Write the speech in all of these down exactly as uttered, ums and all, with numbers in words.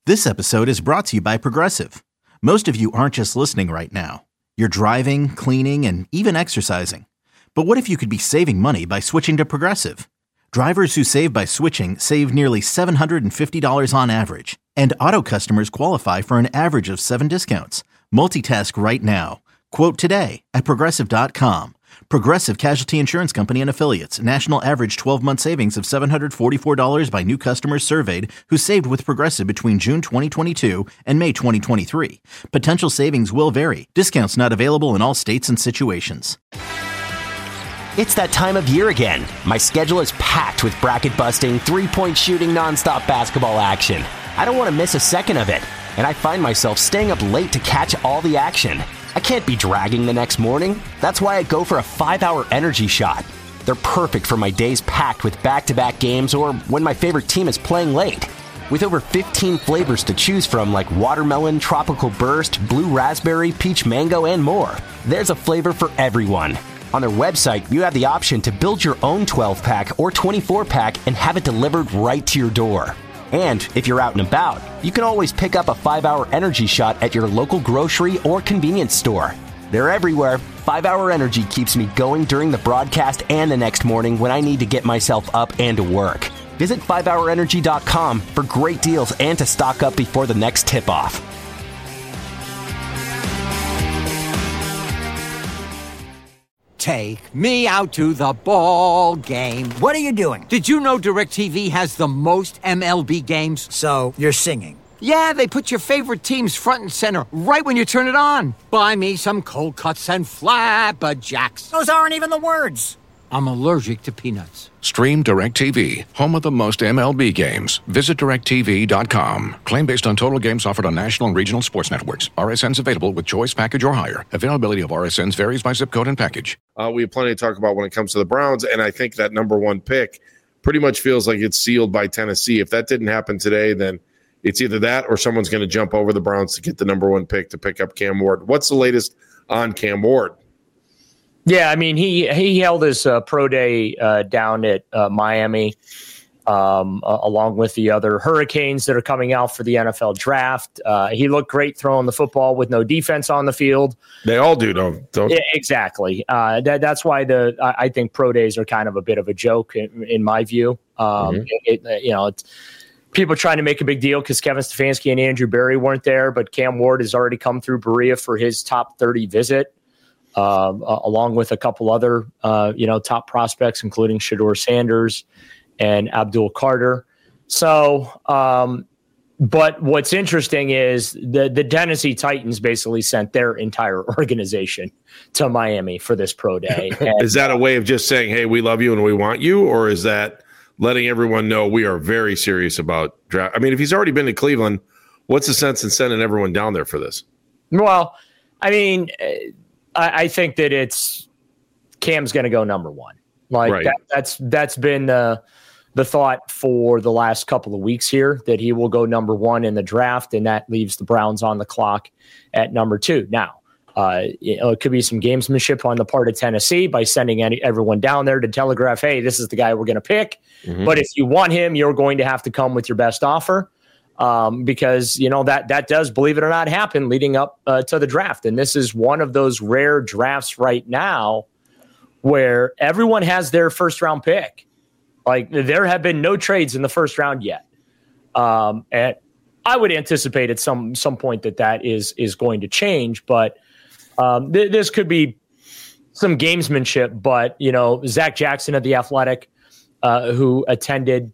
This episode is brought to you by Progressive. Most of you aren't just listening right now. You're driving, cleaning, and even exercising. But what if you could be saving money by switching to Progressive? Drivers who save by switching save nearly seven hundred fifty dollars on average. And auto customers qualify for an average of seven discounts. Multitask right now. Quote today at Progressive dot com. Progressive Casualty Insurance Company and Affiliates. National average twelve-month savings of seven hundred forty-four dollars by new customers surveyed who saved with Progressive between June twenty twenty-two and May twenty twenty-three. Potential savings will vary. Discounts not available in all states and situations. It's that time of year again. My schedule is packed with bracket-busting, three-point shooting, nonstop basketball action. I don't want to miss a second of it, and I find myself staying up late to catch all the action. I can't be dragging the next morning. That's why I go for a five-hour energy shot. They're perfect for my days packed with back-to-back games or when my favorite team is playing late. With over fifteen flavors to choose from like watermelon, tropical burst, blue raspberry, peach mango, and more, there's a flavor for everyone. On their website, you have the option to build your own twelve-pack or twenty-four-pack and have it delivered right to your door. And if you're out and about, you can always pick up a five-hour energy shot at your local grocery or convenience store. They're everywhere. five-hour Energy keeps me going during the broadcast and the next morning when I need to get myself up and to work. Visit five hour energy dot com for great deals and to stock up before the next tip-off. Take me out to the ball game. What are you doing? Did you know DirecTV has the most M L B games? So, you're singing? Yeah, they put your favorite teams front and center right when you turn it on. Buy me some cold cuts and flapjacks. Those aren't even the words. I'm allergic to peanuts. Stream DirecTV, home of the most M L B games. Visit direct T V dot com. Claim based on total games offered on national and regional sports networks. R S Ns available with choice package or higher. Availability of R S Ns varies by zip code and package. Uh, we have plenty to talk about when it comes to the Browns, and I think that number one pick pretty much feels like it's sealed by Tennessee. If that didn't happen today, then it's either that or someone's going to jump over the Browns to get the number one pick to pick up Cam Ward. What's the latest on Cam Ward? Yeah, I mean, he he held his uh, pro day uh, down at uh, Miami, um, uh, along with the other Hurricanes that are coming out for the N F L draft. Uh, he looked great throwing the football with no defense on the field. They all do, don't don't yeah, exactly. Uh, that that's why the I, I think pro days are kind of a bit of a joke in, in my view. Um, Mm-hmm. it, it, you know, it's people trying to make a big deal because Kevin Stefanski and Andrew Berry weren't there, but Cam Ward has already come through Berea for his top thirty visit. Uh, uh, along with a couple other, uh, you know, top prospects, including Shedeur Sanders and Abdul Carter. So, um, but what's interesting is the, the Tennessee Titans basically sent their entire organization to Miami for this pro day. And, is that a way of just saying, hey, we love you and we want you? Or is that letting everyone know we are very serious about draft? I mean, if he's already been to Cleveland, what's the sense in sending everyone down there for this? Well, I mean, uh, I think that it's Cam's going to go number one. Like right. that, that's that's been the the thought for the last couple of weeks here, that he will go number one in the draft, and that leaves the Browns on the clock at number two. Now, uh, you know, it could be some gamesmanship on the part of Tennessee by sending any, everyone down there to telegraph, hey, this is the guy we're going to pick. Mm-hmm. But if you want him, you're going to have to come with your best offer. Um, because, you know, that that does, believe it or not, happen leading up uh, to the draft. And this is one of those rare drafts right now where everyone has their first round pick. Like, there have been no trades in the first round yet. Um, and I would anticipate at some some point that that is, is going to change. But um, th- this could be some gamesmanship. But, you know, Zach Jackson of The Athletic, uh, who attended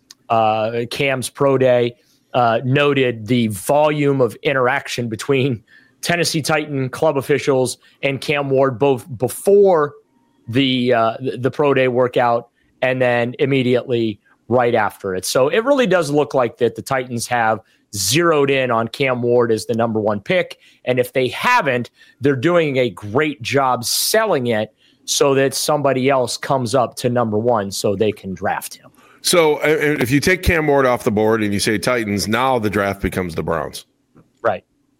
uh, Cam's pro day, Uh, noted the volume of interaction between Tennessee Titan club officials and Cam Ward, both before the uh, the pro day workout and then immediately right after it. So it really does look like that the Titans have zeroed in on Cam Ward as the number one pick. And if they haven't, they're doing a great job selling it so that somebody else comes up to number one so they can draft him. So uh, if you take Cam Ward off the board and you say Titans, now the draft becomes the Browns. Right.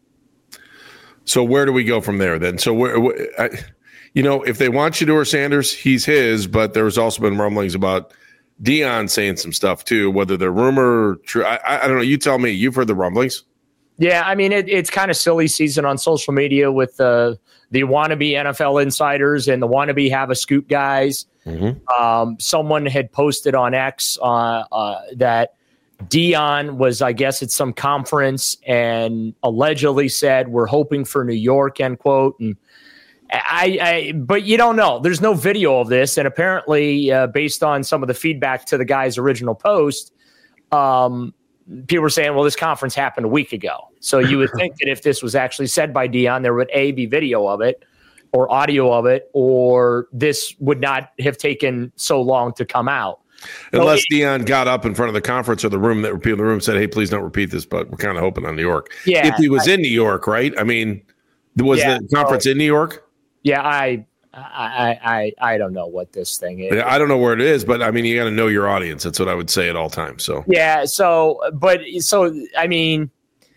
So where do we go from there then? So, where, where, I, you know, if they want Shedeur Sanders, he's his, but there's also been rumblings about Deion saying some stuff too, whether they're rumor or true. I, I don't know. You tell me. You've heard the rumblings. Yeah, I mean, it, it's kind of silly season on social media with the the wannabe N F L insiders and the wannabe have a scoop guys. Mm-hmm. Um, someone had posted on X uh, uh, that Deion was, I guess, at some conference and allegedly said, "We're hoping for New York," end quote. And I, I but you don't know. There's no video of this, and apparently, uh, based on some of the feedback to the guy's original post, um, people were saying, "Well, this conference happened a week ago." So you would think that if this was actually said by Deion, there would a be video of it, or audio of it, or this would not have taken so long to come out. Unless so, Deion got up in front of the conference or the room that people in the room said, "Hey, please don't repeat this," but we're kind of hoping on New York. Yeah, if he was I, in New York, right? I mean, was yeah, the conference so, in New York? Yeah, I, I, I, I don't know what this thing is. I don't know where it is, but I mean, you got to know your audience. That's what I would say at all times. So yeah, so but so I mean,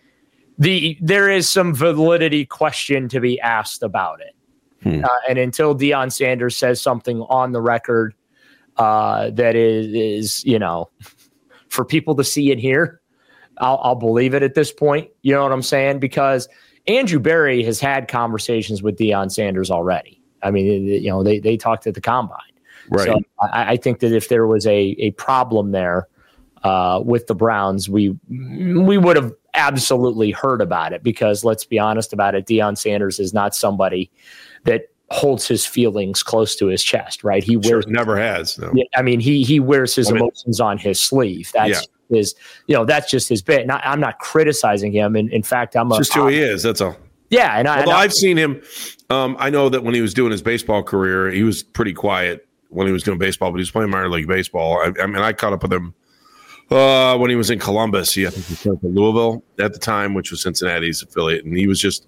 the there is some validity question to be asked about it, hmm. uh, and until Deion Sanders says something on the record uh, that is is you know for people to see and hear, I'll, I'll believe it at this point. You know what I'm saying? Because Andrew Berry has had conversations with Deion Sanders already. I mean, you know, they they talked at the combine. Right. So I, I think that if there was a a problem there uh, with the Browns, we we would have absolutely heard about it. Because let's be honest about it, Deion Sanders is not somebody that holds his feelings close to his chest. Right? He wears sure, never has. No. I mean, he he wears his I mean, emotions on his sleeve. That's. Yeah. Is you know that's just his bit. And I, I'm not criticizing him. And in fact, I'm a, just who he is. That's all. Yeah, and I, although and I, I've seen him, um, I know that when he was doing his baseball career, he was pretty quiet when he was doing baseball. But he was playing minor league baseball. I, I mean, I caught up with him uh, when he was in Columbus. He I think he was in Louisville at the time, which was Cincinnati's affiliate, and he was just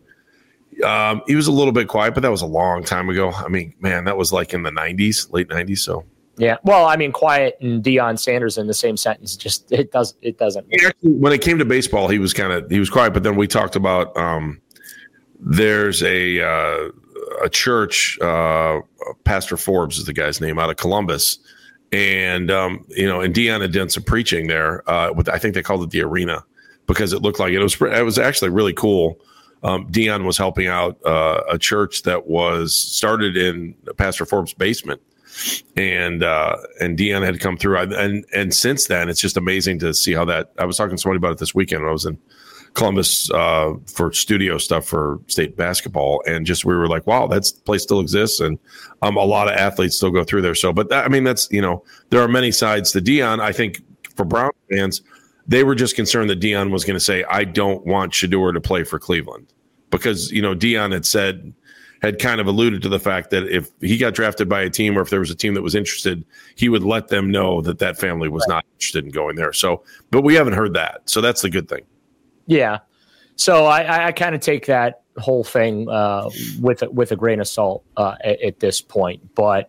um, he was a little bit quiet. But that was a long time ago. I mean, man, that was like in the nineties, late nineties. So. Yeah, well, I mean, quiet and Deion Sanders in the same sentence, just it does it doesn't. Actually, when it came to baseball, he was kind of he was quiet. But then we talked about um, there's a uh, a church, uh, Pastor Forbes is the guy's name, out of Columbus, and um, you know, and Deion had done some preaching there. Uh, with I think they called it the Arena because it looked like it, it was it was actually really cool. Um, Deion was helping out uh, a church that was started in Pastor Forbes' basement. And uh, and Deion had come through, and and since then it's just amazing to see how that. I was talking to somebody about it this weekend when I was in Columbus uh, for studio stuff for state basketball, and just we were like, wow, that place still exists, and um, a lot of athletes still go through there. So, but that, I mean, that's you know, there are many sides to Deion. I think for Brown fans, they were just concerned that Deion was going to say, I don't want Shedeur to play for Cleveland, because you know Deion had said. had kind of alluded to the fact that if he got drafted by a team or if there was a team that was interested, he would let them know that that family was right. not interested in going there. So, but we haven't heard that. So that's the good thing. Yeah. So I, I kind of take that whole thing uh, with, with a grain of salt uh, at, at this point. But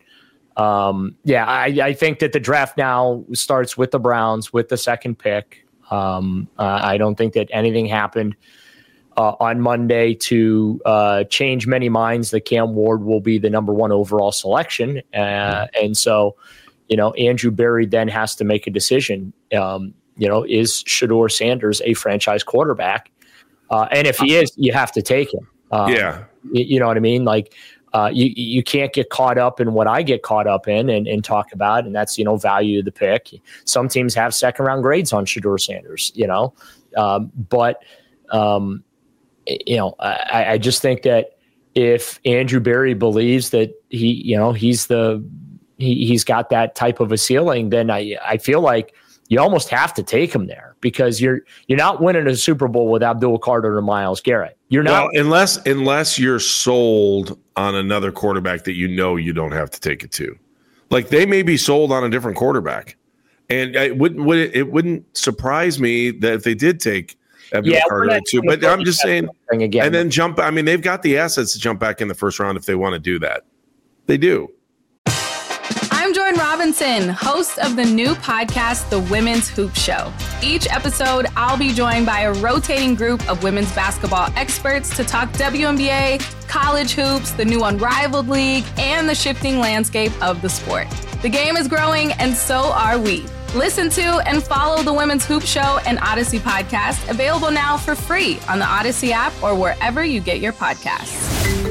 um, yeah, I, I think that the draft now starts with the Browns with the second pick. Um, uh, I don't think that anything happened Uh, on Monday to uh, change many minds that Cam Ward will be the number one overall selection. Uh, and so, you know, Andrew Berry then has to make a decision. Um, you know, is Shedeur Sanders a franchise quarterback? Uh, and if he is, you have to take him. Um, yeah. You, you know what I mean? Like, uh, you, you can't get caught up in what I get caught up in and, and talk about, and that's, you know, value of the pick. Some teams have second round grades on Shedeur Sanders, you know, um, but, um, you know, I, I just think that if Andrew Berry believes that he, you know, he's the he, he's got that type of a ceiling, then I I feel like you almost have to take him there because you're you're not winning a Super Bowl with Abdul Carter and Myles Garrett. You're not well, unless unless you're sold on another quarterback that you know you don't have to take it to. Like they may be sold on a different quarterback, and it wouldn't would it, it wouldn't surprise me that if they did take. Abdul yeah, Carter too, but I'm just saying, again. and then jump. I mean, they've got the assets to jump back in the first round if they want to do that. They do. I'm Jordan Robinson, host of the new podcast, The Women's Hoop Show. Each episode, I'll be joined by a rotating group of women's basketball experts to talk W N B A, college hoops, the new Unrivaled League, and the shifting landscape of the sport. The game is growing, and so are we. Listen to and follow the Women's Hoop Show and Odyssey podcast, available now for free on the Odyssey app or wherever you get your podcasts.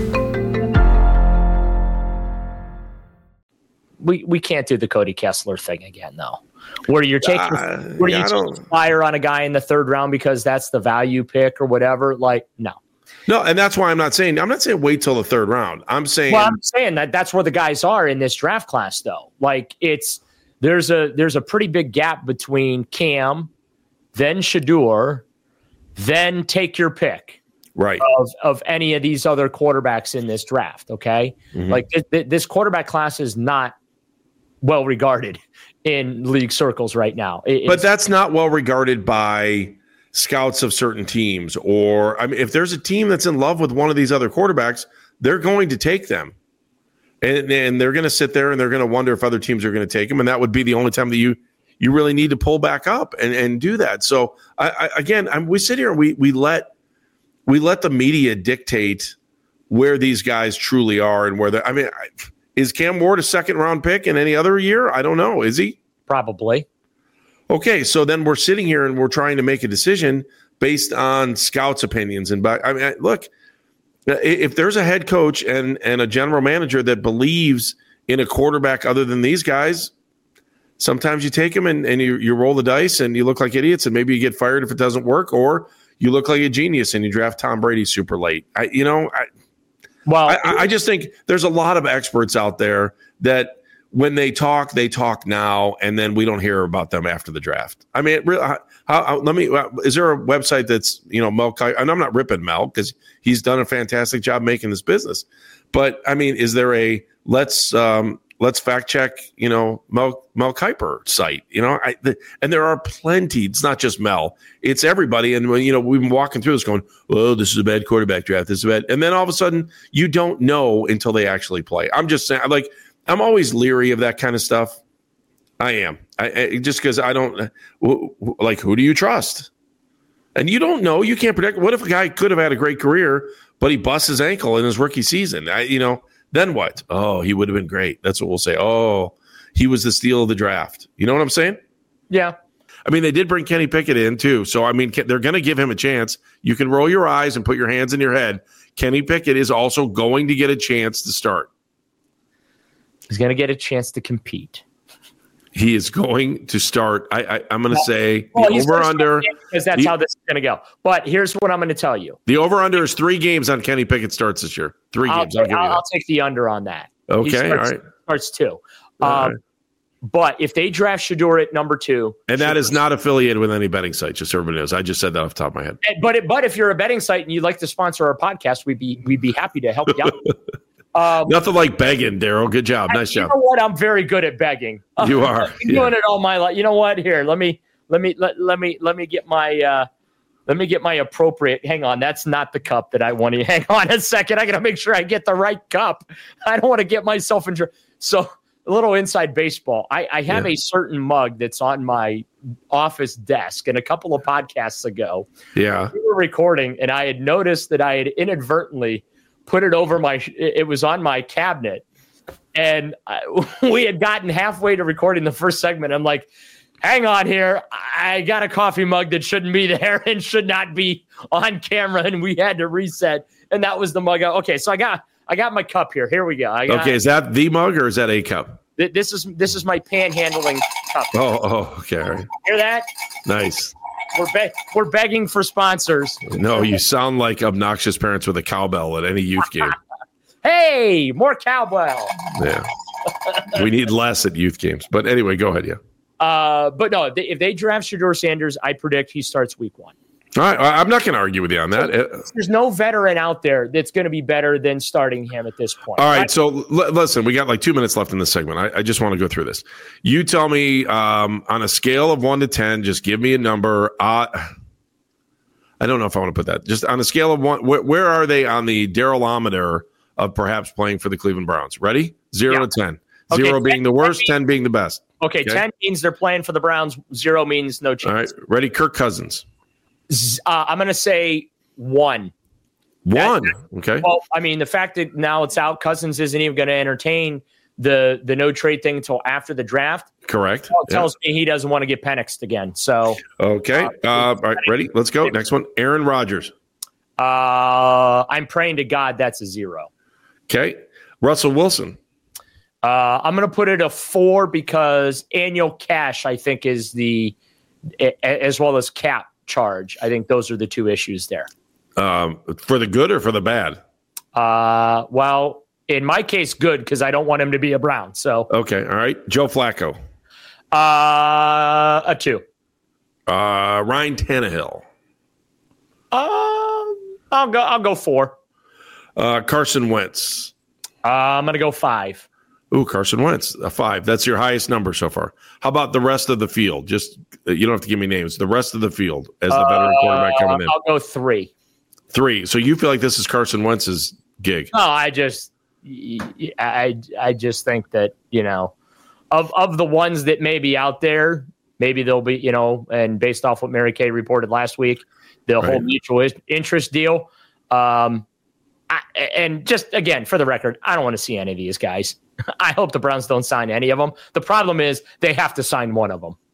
We we can't do the Cody Kessler thing again, though, where you're taking Uh, where yeah, you I take don't- fire on a guy in the third round because that's the value pick or whatever. Like, no. No, and that's why I'm not saying I'm not saying wait till the third round. I'm saying Well, I'm saying that that's where the guys are in this draft class, though. Like, it's there's a there's a pretty big gap between Cam, then Shedeur, then take your pick right. of of any of these other quarterbacks in this draft. Okay, Mm-hmm. like th- th- this quarterback class is not well regarded in league circles right now. It- But it's- that's not well regarded by scouts of certain teams. Or I mean, if there's a team that's in love with one of these other quarterbacks, they're going to take them. And, and they're going to sit there and they're going to wonder if other teams are going to take them. And that would be the only time that you you really need to pull back up and, and do that. So I, I, again, I'm, we sit here and we we let we let the media dictate where these guys truly are and where they. I mean, I, is Cam Ward a second round pick in any other year? I don't know. Is he? probably. Okay, so then we're sitting here and we're trying to make a decision based on scouts' opinions. And by, I mean, look, if there's a head coach and and a general manager that believes in a quarterback other than these guys, sometimes you take them and, and you, you roll the dice and you look like idiots and maybe you get fired if it doesn't work, or you look like a genius and you draft Tom Brady super late. I, you know, I, Well, I, I just think there's a lot of experts out there that when they talk, they talk now, and then we don't hear about them after the draft. I mean, it really, how, how, let me. Is there a website that's you know Mel? And I'm not ripping Mel because he's done a fantastic job making this business. But I mean, is there a let's um, let's fact check you know Mel Mel Kiper site? You know, I, the, and there are plenty. It's not just Mel; it's everybody. And when you know we've been walking through this, going, "Oh, this is a bad quarterback draft. This is bad," and then all of a sudden you don't know until they actually play. I'm just saying, like. I'm always leery of that kind of stuff. I am. I, I just because I don't w- w- like who do you trust? And you don't know. You can't predict. What if a guy could have had a great career, but he busts his ankle in his rookie season? I, you know, then what? Oh, he would have been great. That's what we'll say. Oh, he was the steal of the draft. You know what I'm saying? yeah. I mean, they did bring Kenny Pickett in too. So I mean, they're going to give him a chance. You can roll your eyes and put your hands in your head. Kenny Pickett is also going to get a chance to start. He's going to get a chance to compete. He is going to start. I, I, I'm going to say Well, the he's over gonna under start because that's the- how this is going to go. But here's what I'm going to tell you. The over under is three games on Kenny Pickett starts this year. Three I'll, games. I'll give you I'll, that. I'll take the under on that. He Okay, starts, all right. Starts two. All Um, right. But if they draft Shedeur at number two, And that is not affiliated with any betting site. Just so everybody knows. I just said that off the top of my head. but it, but if you're a betting site and you'd like to sponsor our podcast, we'd be we'd be happy to help you out. Um, Nothing like begging, Daryl. Good job. Nice you job. know what? I'm very good at begging. You are. I've been doing it all my life. You know what? Here, let me let me let, let me let me get my uh, let me get my appropriate. Hang on, that's not the cup that I want to. Hang on a second. I got to make sure I get the right cup. I don't want to get myself in. So a little inside baseball. I, I have Yeah. a certain mug that's on my office desk, and a couple of podcasts ago, Yeah. we were recording, and I had noticed that I had inadvertently put it over my. It was on my cabinet. And I, we had gotten halfway to recording the first segment. I'm like, hang on here. I got a coffee mug that shouldn't be there and should not be on camera. And we had to reset. And that was the mug. Okay, so I got I got my cup here. Here we go. I got, Okay. Is that the mug or is that a cup? th- this is this is my panhandling cup. Oh, oh, okay. All right. Hear that? Nice. We're be- we're begging for sponsors. No, you sound like obnoxious parents with a cowbell at any youth game. Hey, more cowbell. Yeah. We need less at youth games. But anyway, go ahead. Yeah. Uh, but no, if they, if they draft Shedeur Sanders, I predict he starts week one. All right. I- I'm not going to argue with you on that. Uh, There's no veteran out there that's going to be better than starting him at this point. All right. So l- listen, we got like two minutes left in this segment. I, I just want to go through this. You tell me um, on a scale of one to ten, just give me a number. Uh, I don't know if I want to put that. Just on a scale of one, wh- where are they on the Darylometer of perhaps playing for the Cleveland Browns? Ready? Zero Yeah. to ten. Okay, Zero being ten- the worst, ten ten being the best. Okay, Okay. ten means they're playing for the Browns. Zero means no All right. chance. Ready? Kirk Cousins. Z- Uh, I'm going to say one. One. Okay. Well, I mean, the fact that now it's out, Cousins isn't even going to entertain the the no trade thing until after the draft. Correct. Well, it tells yeah. me he doesn't want to get Penixed again. So okay. Uh, all right, ready? Let's go. Next one. Aaron Rodgers. Uh, I'm praying to God that's a zero. Okay. Russell Wilson. Uh, I'm going to put it a four because annual cash, I think, is the as well as cap charge. I think those are the two issues there. Um, for the good or for the bad? Uh, well, in my case, good because I don't want him to be a Brown. So okay, all right. Joe Flacco. Uh, a two. Uh, Ryan Tannehill. Um, I'll go. I'll go four. Uh, Carson Wentz. Uh, I'm going to go five. Ooh, Carson Wentz, a five. That's your highest number so far. How about the rest of the field? Just you don't have to give me names. The rest of the field as the veteran uh, quarterback coming in. I'll go three. Three. So you feel like this is Carson Wentz's gig? No, I just, I, I just think that you know, of of the ones that may be out there, maybe they'll be, you know, and based off what Mary Kay reported last week, the right. whole mutual interest deal. Um, I, and just again, for the record, I don't want to see any of these guys. I hope the Browns don't sign any of them. The problem is they have to sign one of them.